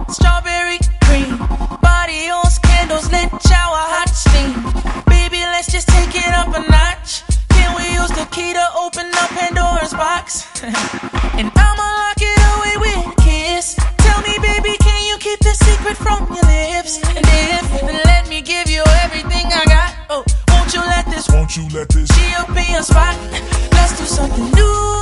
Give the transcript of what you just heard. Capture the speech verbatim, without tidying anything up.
strawberry cream, body on candles lit, shower hot steam. Baby, let's just take it up a notch. Can we use the key to open up Pandora's box? And I'ma lock it away with a kiss. Tell me, baby, can you keep the secret from your lips? And if, then let me give you everything I got. Oh, won't you let this, won't you let this G up in your spot? Let's do something new.